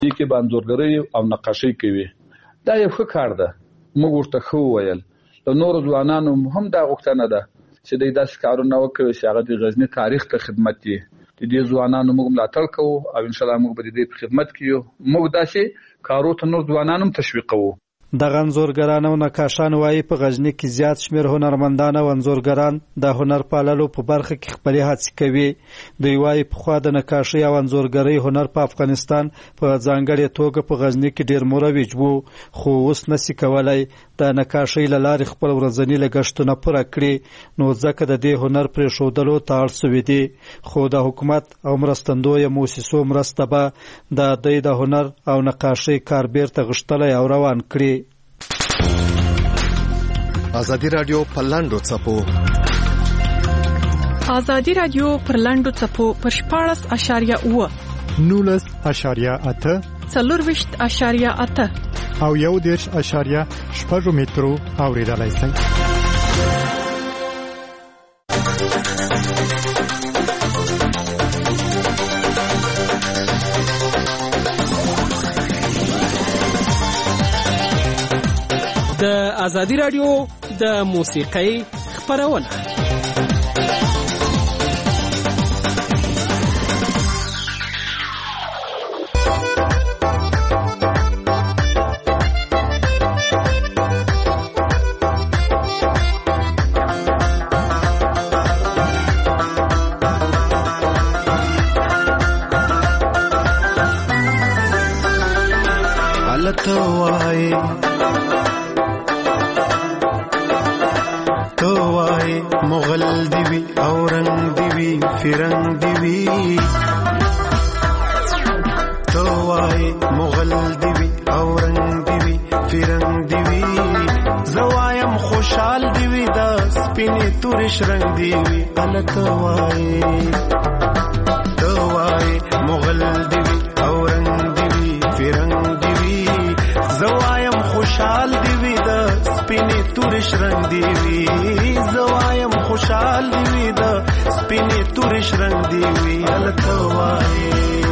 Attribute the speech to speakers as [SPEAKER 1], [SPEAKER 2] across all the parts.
[SPEAKER 1] دې کې بانځورګرۍ او نقاشۍ کوي. دا یو ښه کار ده. موږ ورته خو ویل د نور ځوانانو هم دا غوښتنه ده چې د داسې کارونه وکړي چې هغه د غزنی تاریخ ته خدمت کوي. د دې ځوانانو موږ ملاتړ کوو او ان شاء الله موږ به د دې په خدمت کې یو. موږ داسې کارو ته نور ځوانان هم تشویقوو.
[SPEAKER 2] د انځورګرانو او نقاشانو وايي په غزنی کې زیات شمیر هنرمندان او انځورګران د هنر پاللو په برخه کې خپل هڅې کوي. دوی وايي په خوا د نقاشۍ او انځورګرۍ هنر په افغانستان په ځانګړې توګه په غزنی کې ډیر مروج وو، خو اوس نشي کولای د نقاشۍ له لارې خپل ورځنی لګښتونه پوره کړي، نو ځکه د دې هنر پرې ښودلو ته اړ شوي دي. خو د حکومت او مرستندویه مؤسسو مرسته به د دوی د هنر او نقاشۍ کار بیرته غښتلی او روان کړي.
[SPEAKER 3] ازادي رادیو پر لاندو څپو
[SPEAKER 4] ازادي رادیو پر لاندو څپو پر 14.8
[SPEAKER 5] 19.8
[SPEAKER 4] 40.8
[SPEAKER 5] او 1.6 مترو اوریدلای شئ.
[SPEAKER 6] د ازادي رادیو د موسیقۍ خپرونه.
[SPEAKER 7] مغل دیوی اورنگ دیوی فرنگ دیوی تو وای مغل دیوی اورنگ دیوی فرنگ دیوی زوایم خوشحال دیوی دا سپینی تورش رنگ دیوی تو وای مغل دیوی اورنگ دیوی فرنگ دیوی زوایم خوشحال دیوی دا سپینی تورش رنگ دیوی زوایم خوشحال دیوی دا سپینی تورش رنگ دیوی التوای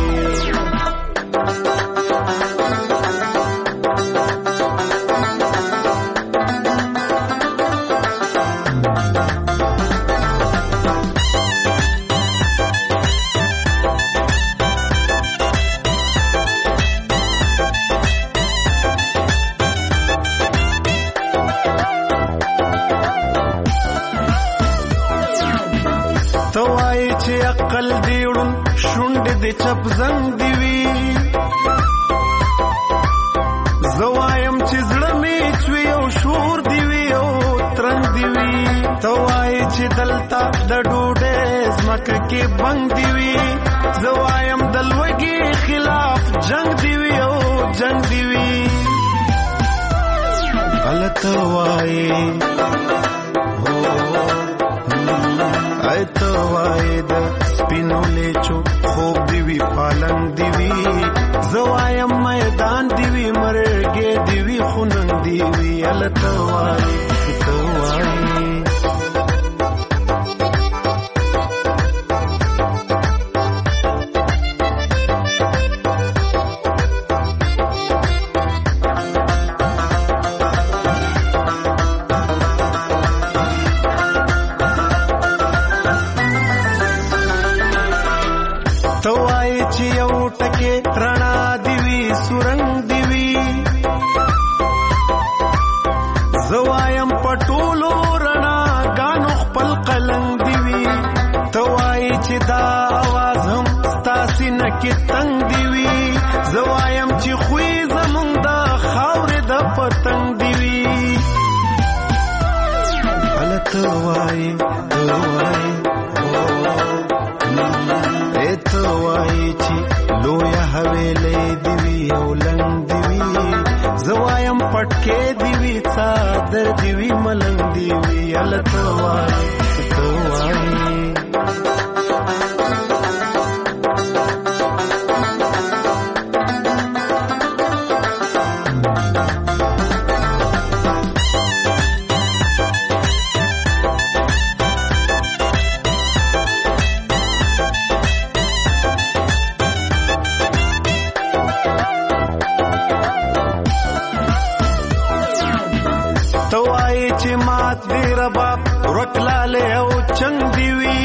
[SPEAKER 7] عقل دیوړم شونډې د چپ زنګ دیوي زوایم چې زړه مې چوي او شور دیوي او ترنګ دیوي توای چې دلته د ډوډۍ زمکه کې بنګ دیوي زوایم د لوږې خلاف جنگ دیوي او جنگ دیوي غلطه وایي ایتو وای د سپینو لیچو خوب دیوی پالنگ دیوی زوایم میدان دیوی مرګې دیوی خوننګ دیوی التو وای تو وای رڼا دیوی سورنګ دیوی زوایم پټولو رڼا غانو خپل قلنګ دیوی توای چې دا आवाज هم ستاسو نه کې تنگ دیوی زوایم چې خوې زمونږ د خاورې د پتنګ دیوی الته وای توای توای چې لویا حویلې دیوی او لنګ دیوی زوایم پټکې دیوی صادر دیوی ملنګ دیوی الته وای توای دی رباب ورکلاله او چنګ دی وی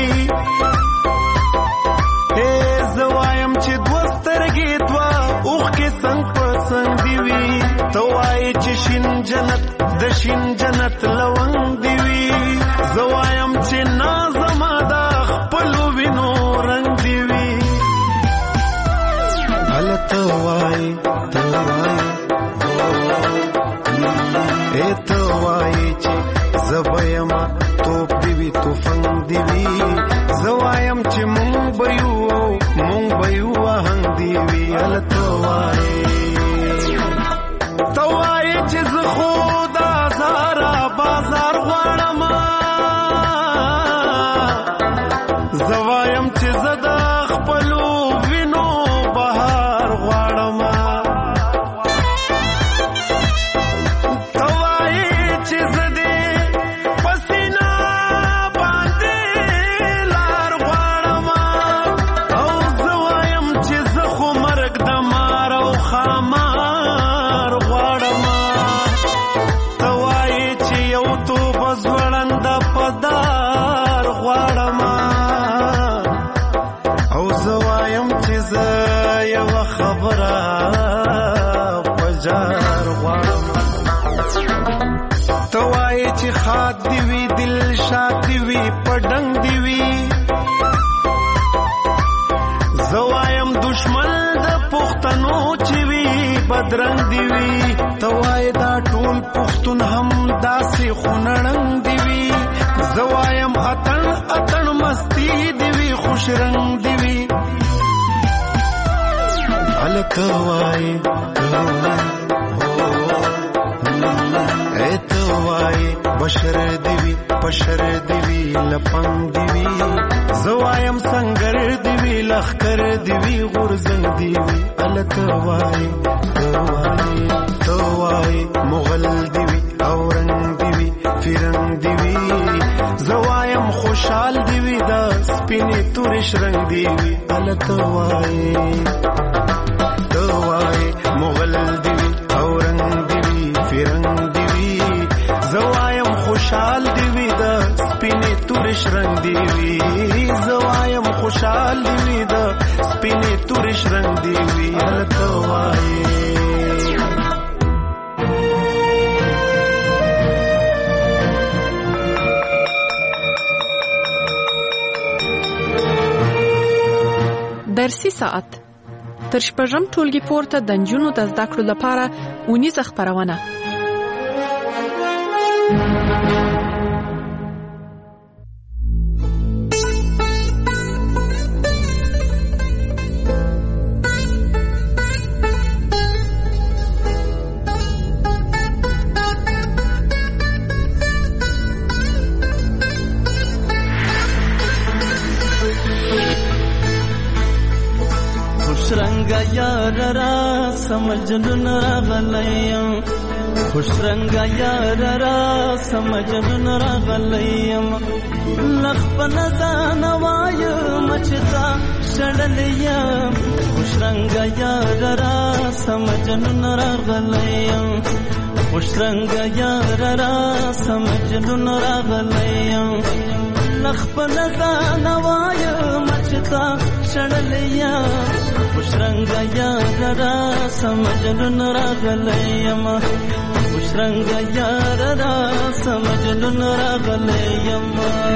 [SPEAKER 7] زوایم چې دوسترګې دوا اوخ کې څنګ په څنګ دی وی توای چې شین جنت د شین جنت لونګ دی وی زوایم چې نازما دا خپل وینو رنگ دی وی توای چې زبایما توپ دی وی توفنګ دی وی زوایم چې مونږ بيو هنګ دی وی توای چې زه خدا زارا بازار غواړم زوایم چې زدا خپلو وینو بهار غواړم توای چې زدې پسینا باندې لار غواړم او زوایم چې زه خو مرګ د مار او خامار غواړم توای چې یو توب زوړند پدار غواړم او زوایم چې زه یو خبره پجار غواړم توای چې خاد دی وی دل شاد دی وی پډنګ دی وی زوایم دشمن د پښتنو چې وی بدرنګ دی وی توای دا ټول پښتون هم داسې خونړنګ دی وی زوایم اتن مستی دی وی خوش رنگ دی وی الکوای توای بشر دی وی پشر دی وی لپنګ دی وی زوایم سنگر دی وی لخر دی وی غرزنګ دی وی الکوای توای مغل دی وی اورنګ دی وی فرنګ دی وی زوایم خوشحال دی وی دا سپینې تورش رنگ دی وی الکوای مغل دی وی اورنګ دی وی فرنګ دی وی زوایم خوشحال دی وی دا سپینې تورش رنگ دی وی زوایم خوشحال دی وی دا سپینې تورش رنگ دی وی الکوای
[SPEAKER 4] درسي ساعت تر شپږم ټولګي پورته د نجونو د زده کړو لپاره اونیزه خپرونه
[SPEAKER 8] یار را سمجنن راغلیم خوش رنگا یار را سمجنن راغلیم لخ پنځان وای مچتا شړلیم خوش رنگا یار را سمجنن راغلیم خوش رنگا یار را سمجنن راغلیم لخ پنځان وای مچتا شړلیم خوش رنگا یار را سمجنن راغلیم خوش رنگا یار را سمجنن راغلیم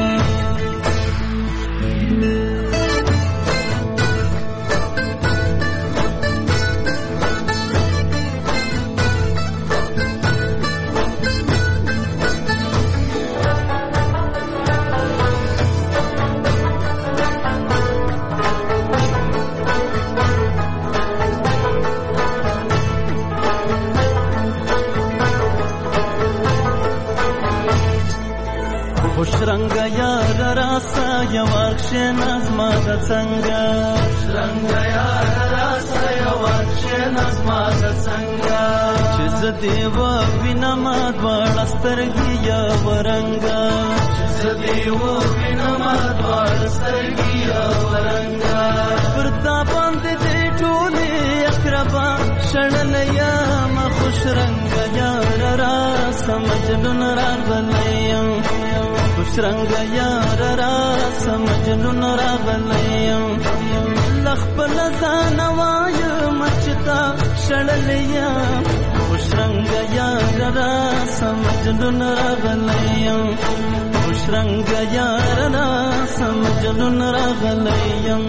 [SPEAKER 8] خوش رنگا یار راسا یواکشن از ما د څنګه رنگا یار راسا یواکشن از ما د څنګه چې زدی و وینم دوړ سترګي یا ورنګا چې زدی و وینم دوړ سترګي یا ورنګا پرتا باندې دې ټولې اقربا شړل یا ما خوش رنگا یار راسا سمجنون راغلیم خوشرنګ یار را سمجنون راغلیم لخپل ځان وایم چتا شړلیم خوشرنګ یار را سمجنون راغلیم خوشرنګ یار را سمجنون راغلیم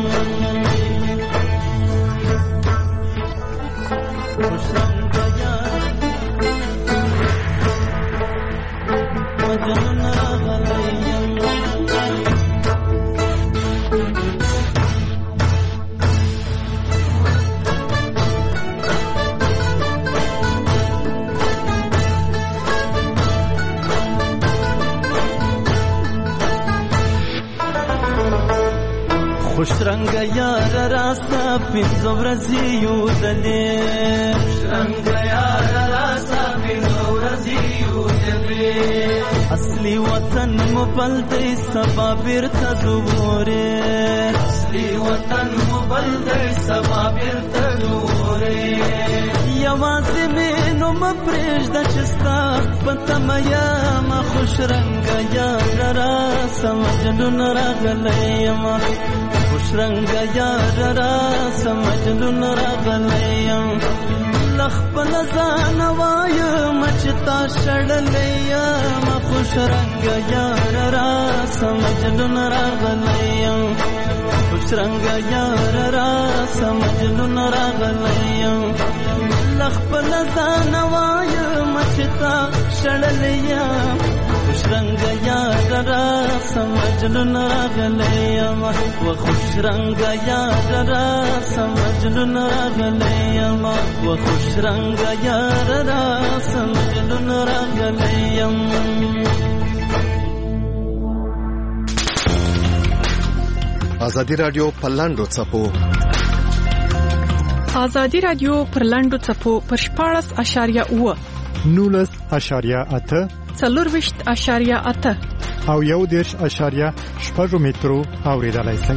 [SPEAKER 8] خوشرنګ یار مجنون راغلیم خوشرنګ یار راستا پینځو ورځې یو دلې خوشرنګ یار راستا پینځو ورځې یو دلې اصلي وطن مو بل دی سبا بیرته دوره اصلي وطن مو بل دی سبا بیرته دوره یوازې مې نو مپرېږده چې ستا په تمه یم خوشرنګ یار راسه مجنون راغلی یم خوشرنګ یار را سمجنون راغلیم لخپل ځان وایم چې تا شړلیم خوشرنګ یار را سمجنون راغلیم خوشرنګ یار را سمجنون راغلیم لخپل ځان وایم چې تا شړلیم خوشرنګ یار را سمجنون راغلیم و خوشرنګ یار را سمجنون راغلیم و خوشرنګ یار را سمجنون راغلیم
[SPEAKER 3] ازادي رادیو پر لاندو څپو
[SPEAKER 4] ازادي رادیو پر لاندو څپو پر 14.8
[SPEAKER 5] 19.8
[SPEAKER 4] څلورويشت.8
[SPEAKER 5] او 1.6 مترو اوریدلای شئ.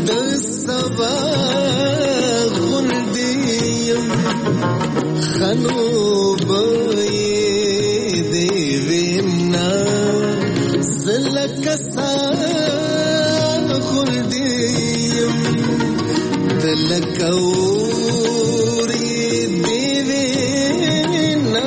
[SPEAKER 9] د سبا غلدیم خنوب دی وینا زلکسا غلدیم دلکوری دی وینا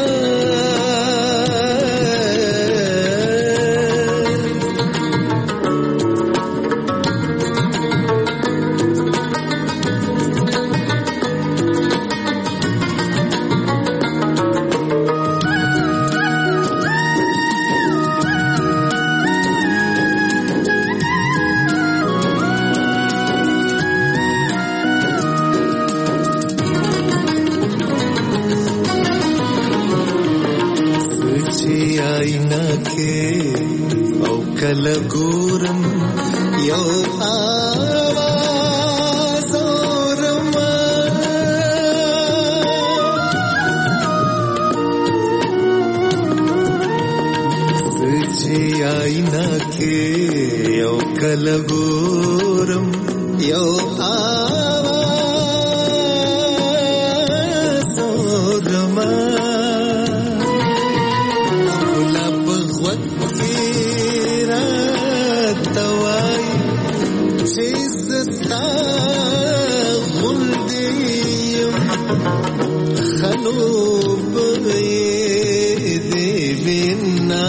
[SPEAKER 9] کله ګورم یو آواز اورم سچې آینا کې یو کله ګورم یو آواز اورم خنوب دی وینا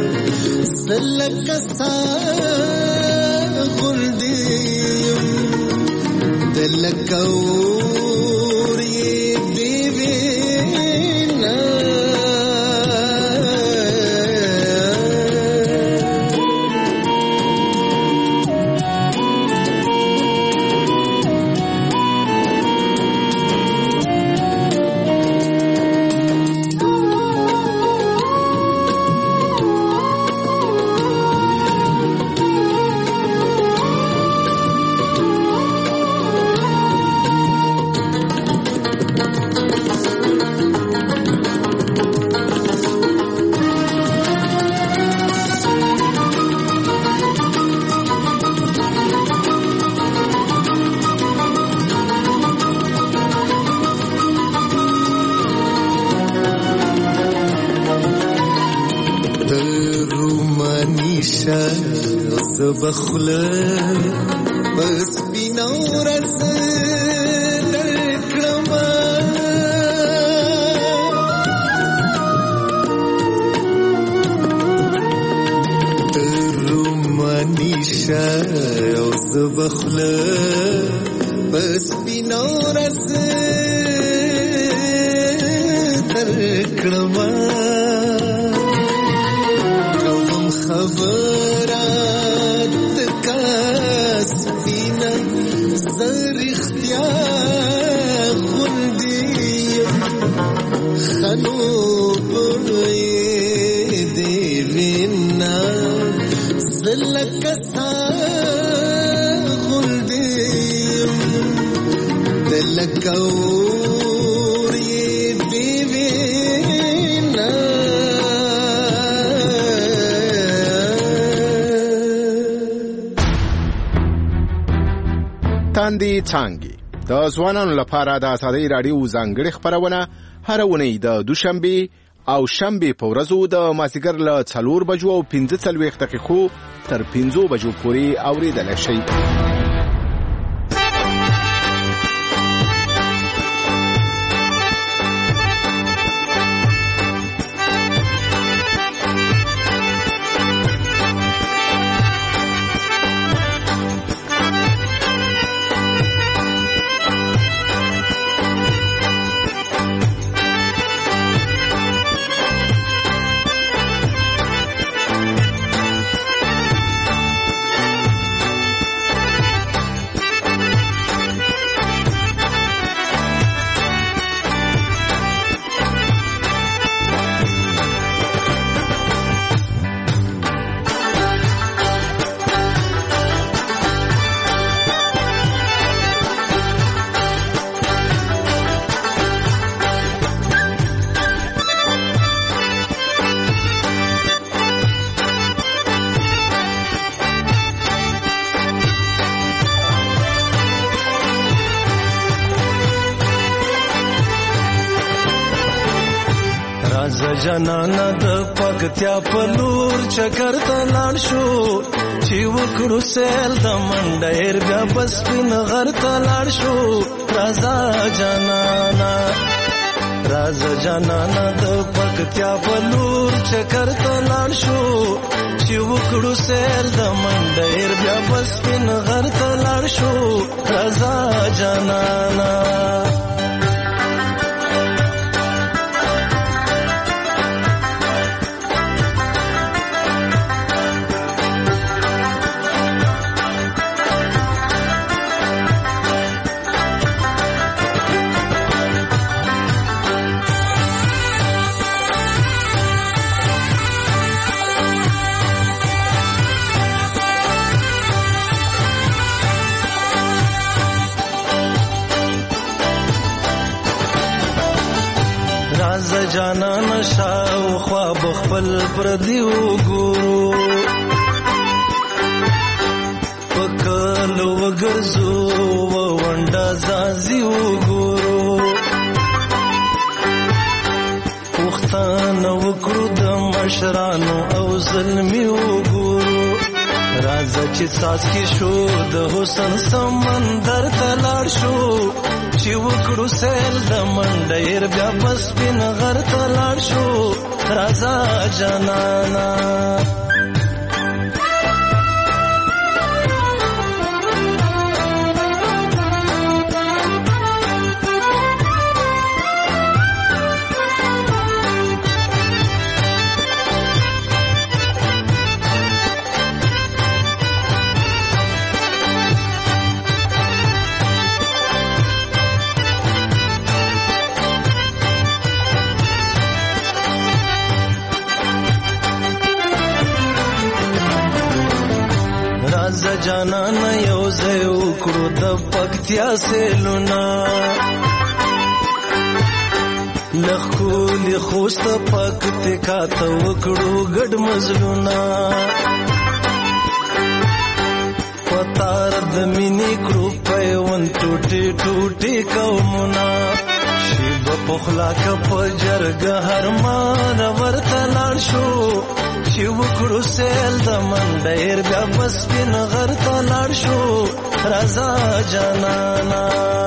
[SPEAKER 9] زلکسا غلدیم دلکوری دی وینا بخله بس بینورز درکړم ترومانیشه او زبخله بس بینورز درکړم کوم خبر خنوب دی وینا زلکسا غلدیم دلکوری دی وینا
[SPEAKER 10] تاندې څانګې د ځوانانو لپاره د ازادۍ راډیو ځانګړې خپرونه هر اونۍ د دوشنبه او شنبه په ورځو د مازیګر له 4 بجو او 15 دقیقو تر 15 بجو پورې اوریدل شي.
[SPEAKER 7] جانانا د پکتیا په لور چکر ته لاړ شو چې وکړو سیل د منډیر بیا بس پین غر ته لاړ شو رازا جانانا د پکتیا په لور چکر ته لاړ شو چې وکړو سیل د منډیر بیا بس پین غر ته لاړ شو رازا جانانا جانان شاو خواب خپل پردی وګورو پکل وګرځو ونډه زازي وګورو پښتانه وکړو د مشرانو او ظلمي وګورو راځه چې ساز کې شو د حسن سمندر ته لاړ شو چې وکړو سیل د منډیر بیا بس پین غر ته لاړ شو رازا جانانا جانانا یو ځای وکړو د پکتیا سیلونه لخولی خوست پکتیکا ته وکړو ګډ مزلونه پتار د مینې کړو پیوند ټوټې ټوټې قومونه شیب پخلا که په جرګه هرمان ورته لاړ شو چې وکړو سیل د منډیر بیا بس پین غر ته لاړ شو رازا جانانا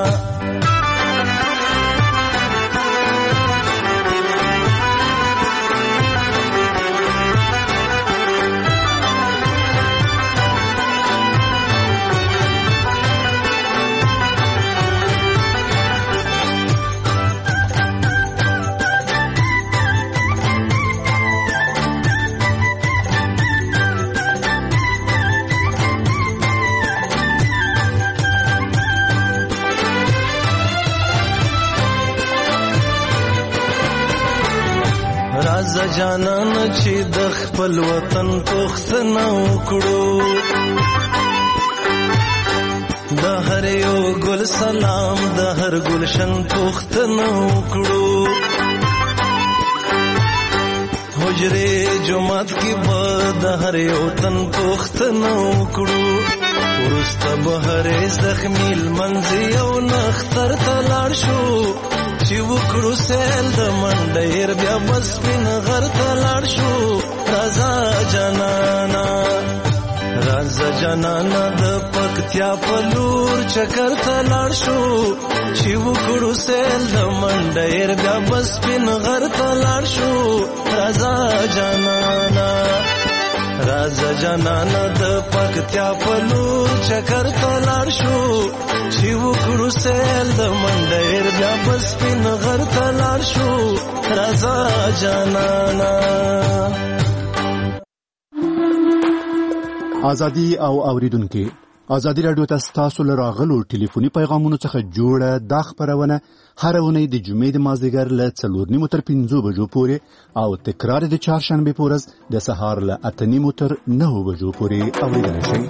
[SPEAKER 7] جانان چې د خپل وطن پوښتنه وکړو د هر یو ګل سلام د هر ګلشن پوښتنه وکړو حجرې جمعات کې به د هر یو تن پوښتنه وکړو وروسته به هرې زخمي لمنځ یو نختر ته لاړ شو چې وکړو سیل د منډیر بیا بس پین غر ته لاړ شو رازا جانانا د پکتیا په لور چکر ته لاړ شو چې وکړو سیل د منډیر بیا بس پین غر ته لاړ شو رازا جانانا د پکتیا په لور چکر ته لاړ شو چې وکړو سیل د منډیر بیا بس پین غر ته لاړ شو رازا جانانا
[SPEAKER 11] ازادي او اوریدونکو ازادي رادیو تاسو له راغلو ټلیفوني پیغامونو څخه جوړه د خبرونه هر ونې د جمعې د مازدیګر له 4:30 تر 5 بجو پورې او تکرار د چهارشنبه پورز د سهار له 8:30 تر 9 بجو پورې اوریدل شي.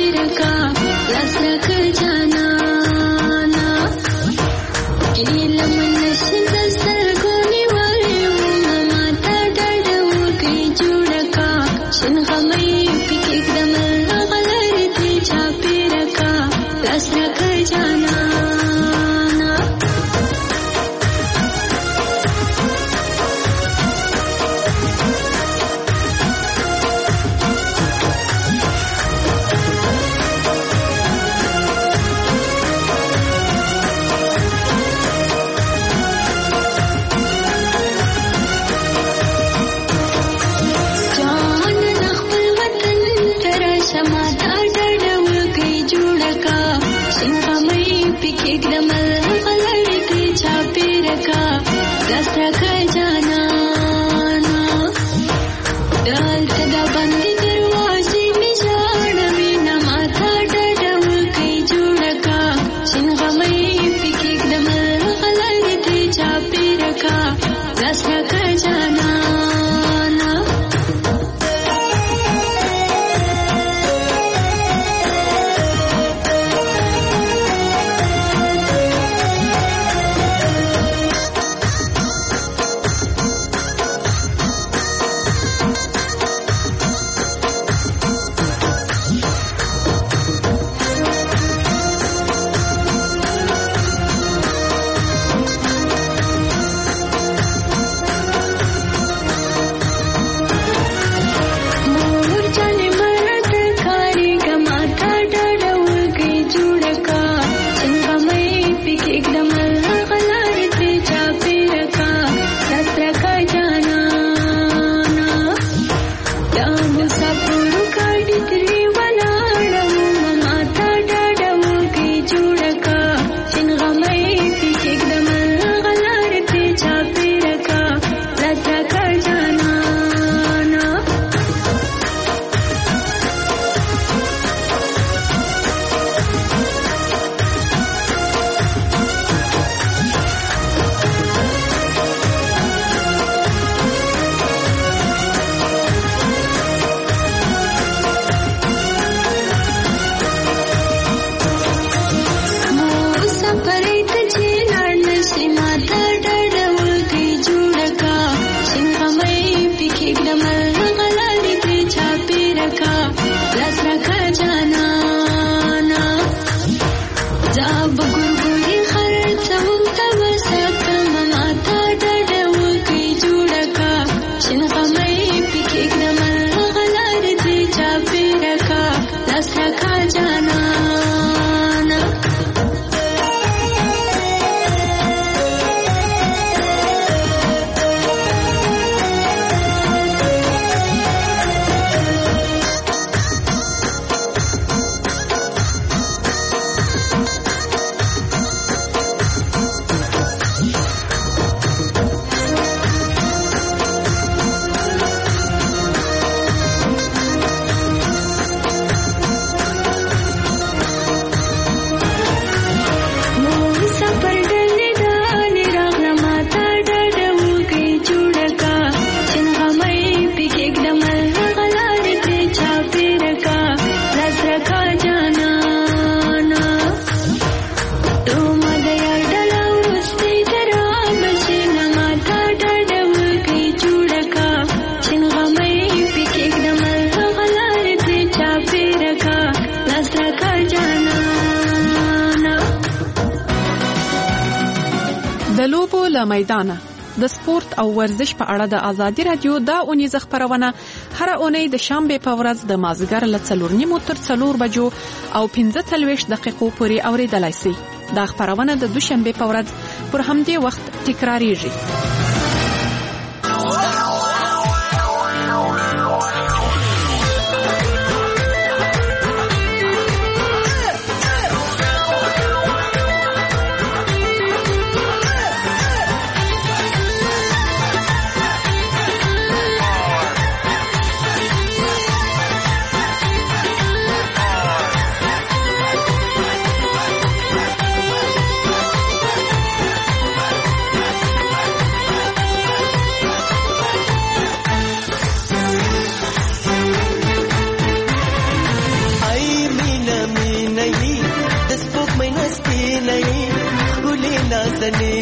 [SPEAKER 4] میدانه د سپورت او ورزش په اړه د ازادي رادیو دا اونیزه خبرونه هر اونۍ د شنبه په ورځ د مازیګر له 4:30 تر 4 بجو او 15 دقیقو پورې اوریدلای شئ. دا خبرونه د دوشنبه په ورځ پر همدې وخت تکراریږي.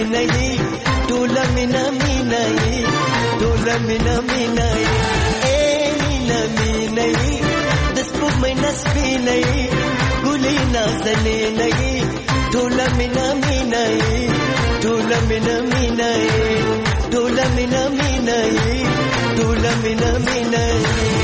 [SPEAKER 8] سپینای ټول مینا مینای ټول مینا مینای اے مینا مینای د سپوږمۍ نسپینای ګلې نازلینای ټول مینا مینای ټول مینا مینای ټول مینا مینای ټول مینا مینای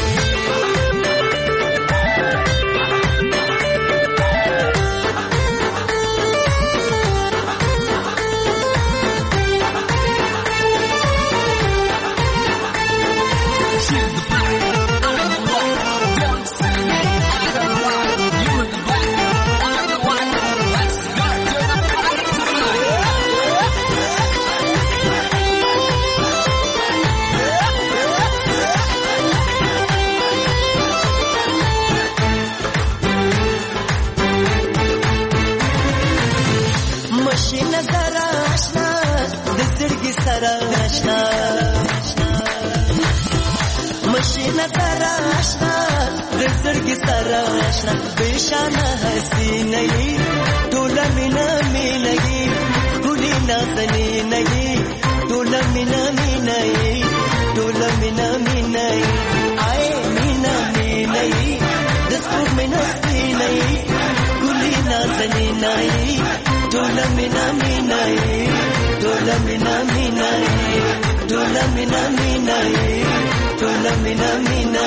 [SPEAKER 8] مشینه سره آشنا د زړګي سره آشنا بشانه حسینه ټول مینا مینه ګلې نازنینه ټول مینا مینه ټول مینا مینه آی مینا مینه د سپوږمۍ نسپینه ګلې نازنینه ټول مینا مینه ټول مینا مینه ټول مینا مینه ټول مینا مینه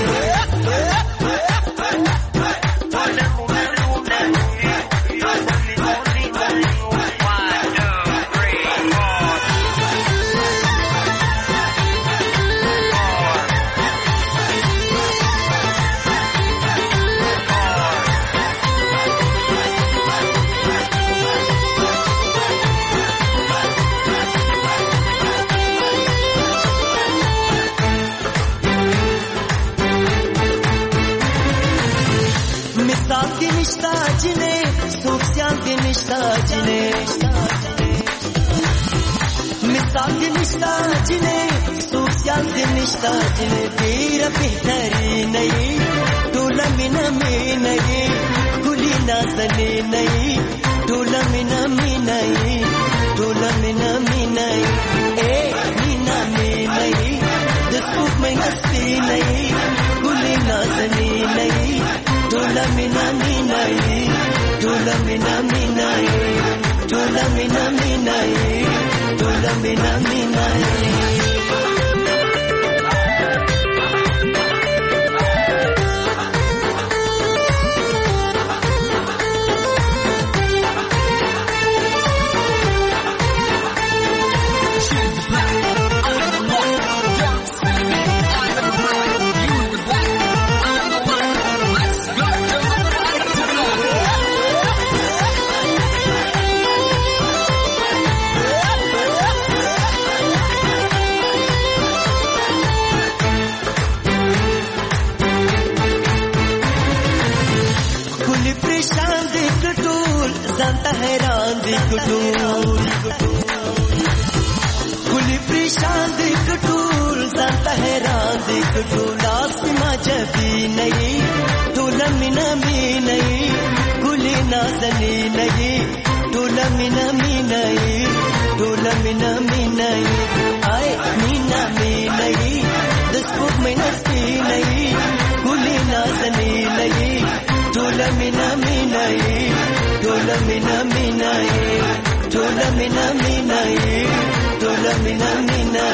[SPEAKER 8] مثال دی نشتا جنے سوسیال دی نشتا جنے تیرا بہتری نہیں ٹولا مینا مینا گلی نازلی نہیں ٹولا مینا مینا ٹولا مینا مینا اے مینا مینا دسوک میں ہستی نہیں گلی نازلی نہیں ٹولا مینا مینا ټول مینا مینا ټول مینا مینا ټول مینا مینا حیران دی کټول ګلی پریشان دی کټول ځانته حیران دی کټول اسما جبی نہیں ټول مینا مینا ګلی نازلی نہیں ټول مینا مینا ټول مینا مینا آی مینا مینا د سپوږمۍ نسپینه ګلی نازلی نہیں ټول مینا مینا ټول مینا مینا ټول مینا مینا ټول مینا مینا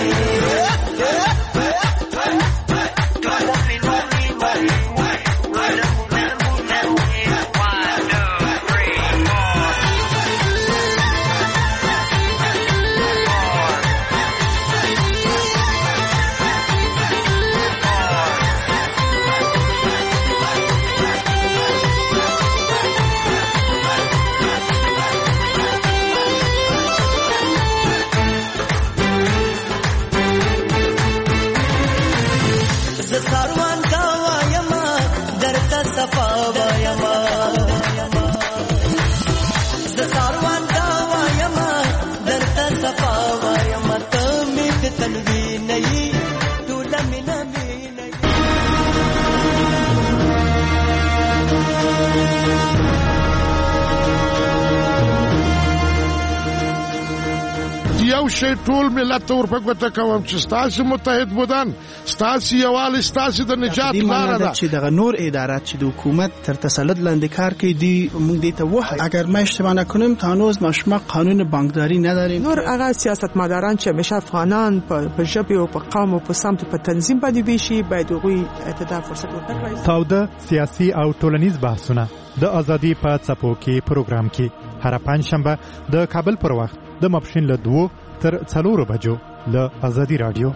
[SPEAKER 12] شی ټول ملت ته ورپګوته کوم چې ستاسو متحد بودن ستاسو یووالی ستاسو د نجات لاره ده.
[SPEAKER 13] چې دغه نور ادارات چې د حکومت تر تسلط لاندې کار کوي دی موږ دې ته وایو اگر ما اشتباه نکنم تا هنوز ما قانون بانکداری نداریم.
[SPEAKER 14] نور هغه سیاستمداران چې همیشه افغانان په ژبه او په قوم او په سمت په تنظیم باندې ویشي باید هغوی ته فرصت ورکړي.
[SPEAKER 5] تاوده سیاسي او ټولنیز بحثونه د ازادي په څپو کې پروګرام کې هر پنځشنبه د کابل پر وخت د ماپښین له 2 تر 4 بجو له ازادي رادیو.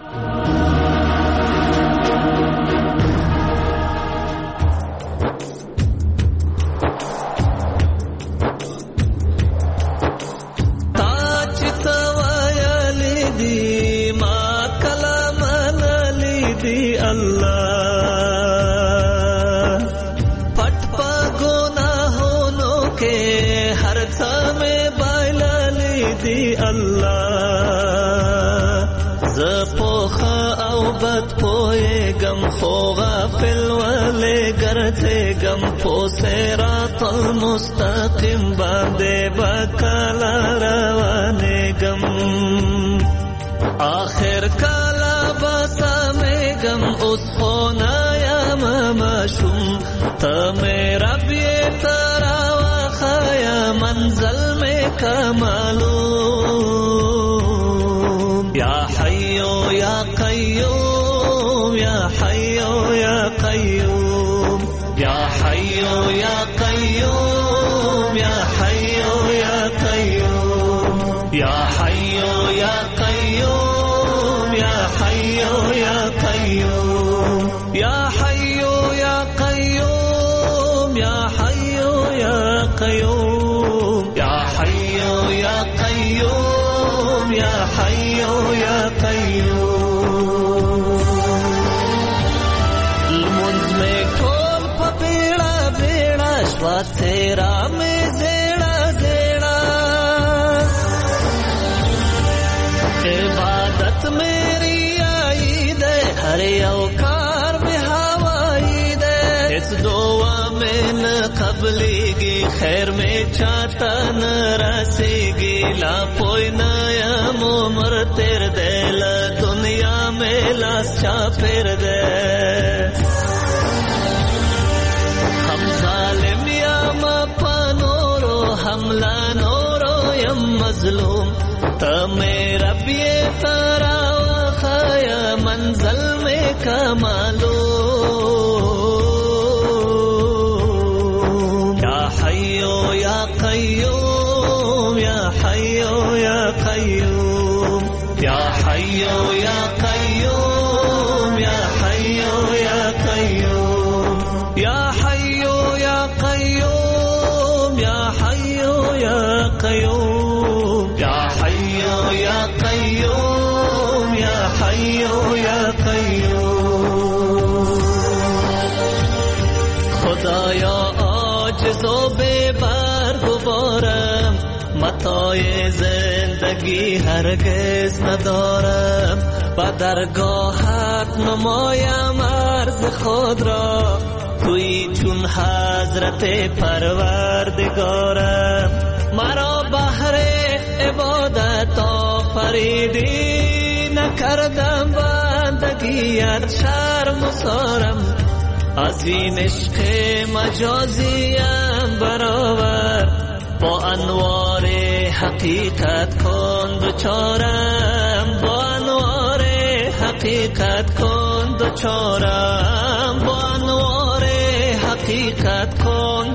[SPEAKER 8] صراط المستقیم باندې بکلا روانېږم آخر کلا بسمېږم اوس خو نه یم ماشوم ته مې رب یې ته راوښیه منزل مې که معلوم یا حیو یا قیوم یا حیو یا قیوم یا حیو یا قیوم یا حیو یا قیوم یا حیو یا قیوم یا حیو یا قیوم یا حیو یا قیوم یا حیو یا قیوم یا حیو یا قیوم یا حیو یا قیوم المنز میں تیرا میں زیڑا زیڑا عبادت میری آئی دے ہر اوکار میں ہوائی دے اس دعا میں نہ قبلی گی خیر میں چاہتا نہ رسی گی لا پوئی نیا عمر تیر دے لا دنیا میں لاس چا پھر دے حملہ نورو یم مظلوم تمہیں رب یہ ترا وخیا منزل میں کا معلوم یا حیو یا قیوم یا حیو یا قیوم یا حیو یا قیوم یا حیو یا قیوم یا حیو یا قیوم یا حیو یا قیوم یا حیو یا قیوم یا حیو یا قیوم خدایا عاجز و بے برگوارم متاع زندگی هرگز ندارم با درگاهت نمایم عرض خود را توی چون حضرت پروردگارم مرا بهر عبادت آفریدی نکردم بندگیت شرم و سارم از این عشق مجازیم برآور با انوار حقیقت کن دوچارم با انوار حقیقت کن دوچارم با انوار حقیقت کن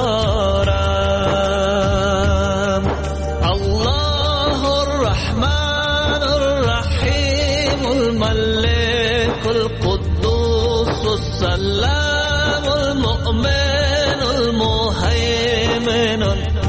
[SPEAKER 8] دوچارم الله الرحمن الرحیم الملك القدوس السلام المؤمن المهيمن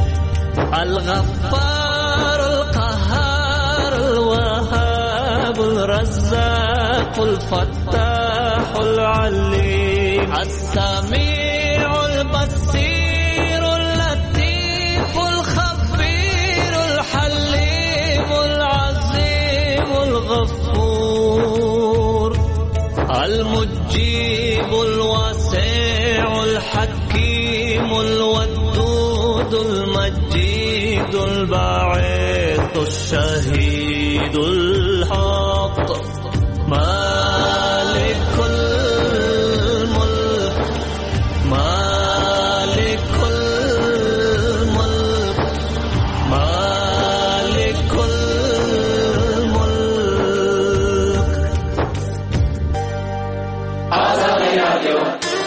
[SPEAKER 8] الغفار القهار الوهاب الرزاق الفتاح العليم السميع البصير اللطيف الخبير الحليم العظيم الغفور المجيب الواسع الحكيم الودود الودود المجيد البعيد الشهيد الحق مالك الملك مالك الملك مالك الملك آزادی رادیو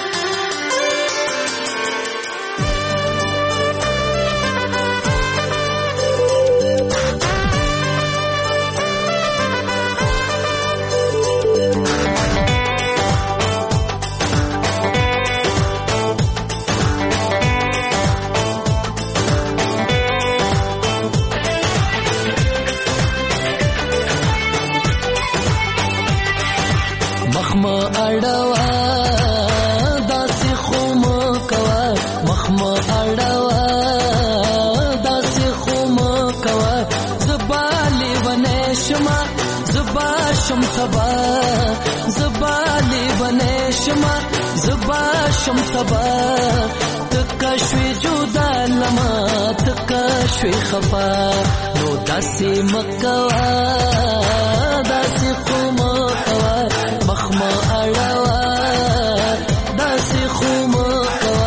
[SPEAKER 15] شمسبا تکشوی جدا لما تکشوی خفا نو داسی مکوا داسی خومکوا مخما اڑوا داسی خومکوا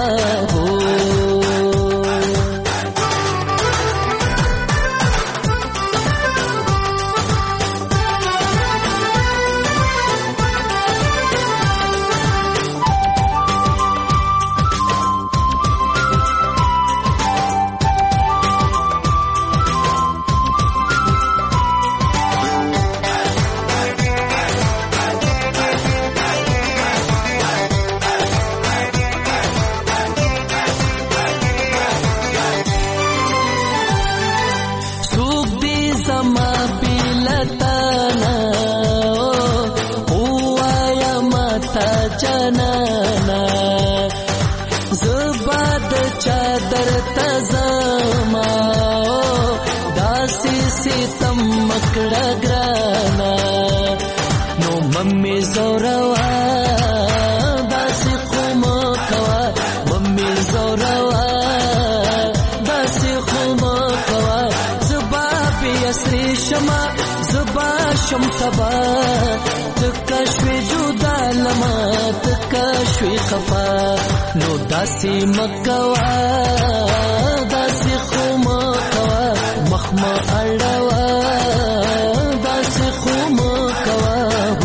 [SPEAKER 15] شمسبا تکشوی جدا لما تکشوی خفا نو داسی مکوا داسی خومکوا مخما اڑوا داسی خومکوا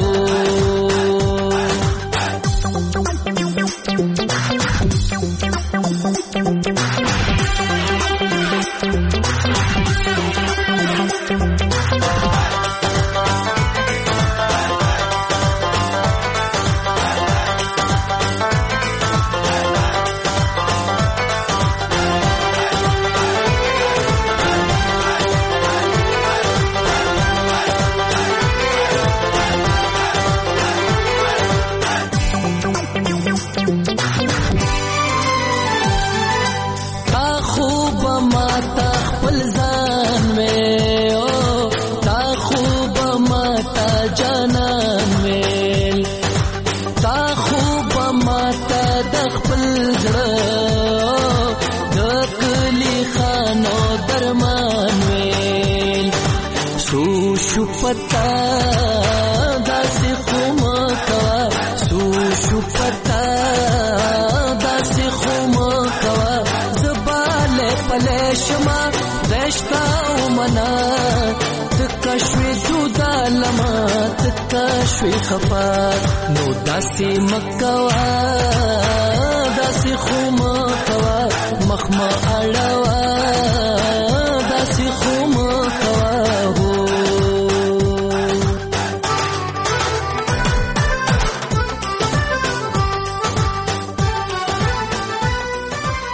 [SPEAKER 15] تکشوی خفا نو داسی مکوا داسی خومکوا مخما